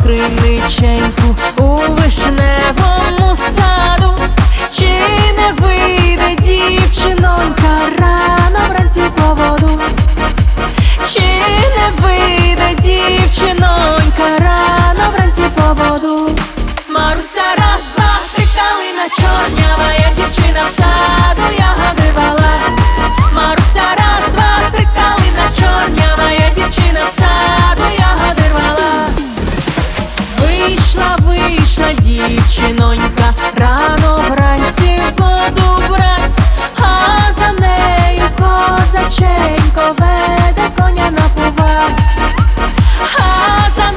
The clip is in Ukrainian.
криниченьку у вишневому саду. Чи не вийде дівчинонька рано вранці по воду? Чи не вийде дівчинонька рано вранці по воду? Маруся, раз, два, три, калина чорнява, як дівчина в саду ягоди рвала. Маруся, раз, два, три, калина чорнява, як дівчина в саду ягоди рвала. Вийшла дівчинонька рано вранці воду брать, а за нею козаченько веде коня напувать. А за